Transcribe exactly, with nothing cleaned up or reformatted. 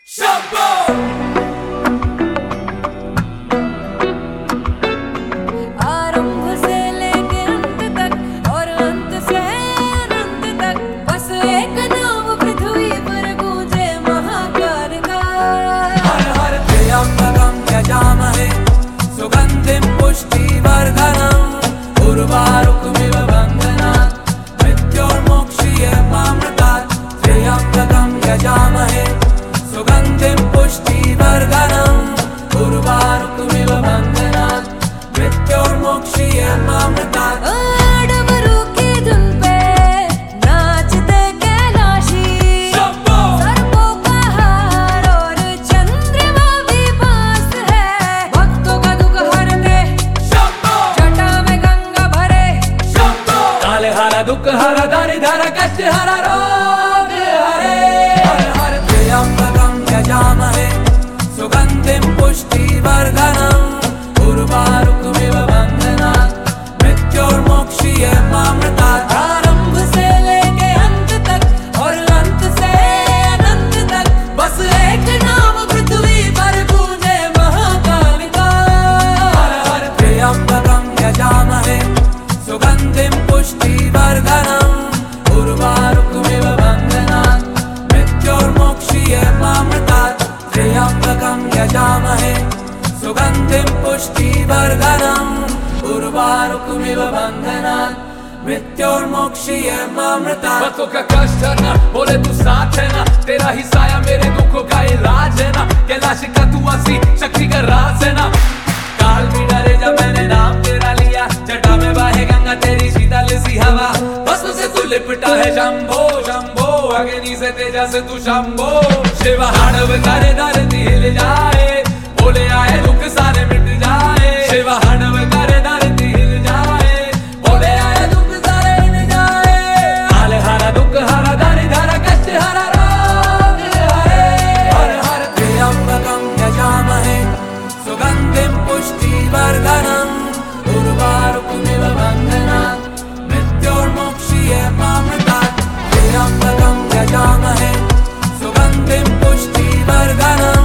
आरंभ से लेके अंत तक और अंत से अनंत तक बस एक नाम पृथ्वी पर गूंजे महाकाल का। हर हर त्र्यंबकं यजामहे सुगंधिं पुष्टिवर्धनम् उर्वारुकमिव बन्धनात् मृत्योर्मोक्षीयमामृतात्। त्र्यंबकं यजामहे सुगंधिं पुष्टिवर्धनम् उर्वारुकमिव बन्धनात् मृत्योर्मोक्षीयमामृतात्। डमरू की धुन पे नाचते कैलाशी, सर्पों का हार और चंद्रमा भी पास है। भक्तों का दुख हरते जटा में गंगा भरे, काले हरा दुख हरा दारिद्र कष्ट हरा रोग हरे। हर हर त्र्यंबकं यजामहे सुगंधिं पुष्टिवर्धनम् उर्वारुकमिव बन्धनात् मृत्योर्मोक्षीयमामृतात्। आरंभ से लेके अंत तक और अंत से अनंत तक बस एक नाम पृथ्वी पर गूंजे महाकाल का। हर हर त्र्यंबकं यजामहे सुगंधिं पुष्टिवर्धनम् उर्वारुकमिव बन्धनात् मृत्योर्मोक्षीयमामृतात्। त्र्यंबकं यजामहे सुगंधिं पुष्टिवर्धनम् उर्वारुकमिव बन्धनात् मृत्योर्मोक्षीयमामृतात्। बातों का कष्ट है ना, बोले तू साथ है ना, तेरा ही साया मेरे दुखों का इलाज है ना। कैलाश का तू आसी शक्ति का राज है ना। काल भी डरे जब मैंने नाम तेरा लिया, जटा में बहे गंगा तेरी शीतल सी हवा। भस्म से तू लिपटा है शंभो शंभो, अग्नि से तेजा से तू शंभो। शिव हाड़व करे धरती हिल जाए, बोले आए दुख सारे मिट जाए। शिव हाड़व करे धरती हिल जाए, बोले आए दुख सारे मिट जाए। काले हरा दुख हरा दारिद्र कष्ट हरा रोग हरे। हर हर त्र्यंबकं यजामहे सुगंधिं पुष्टिवर्धनम् उर्वारुकमिव बन्धनात् मृत्योर्मोक्षीयमामृतात्। त्र्यंबकं यजामहे सुगंधिं पुष्टिवर्धनम्